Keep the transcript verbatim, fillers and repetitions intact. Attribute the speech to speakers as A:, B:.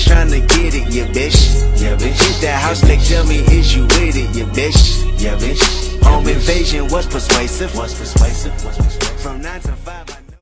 A: tryna get it, yeah bitch, yeah bitch. Hit that house, like tell me is you with it, yeah bitch, yeah bitch. Home invasion was persuasive, was persuasive, was persuasive. From nine to five.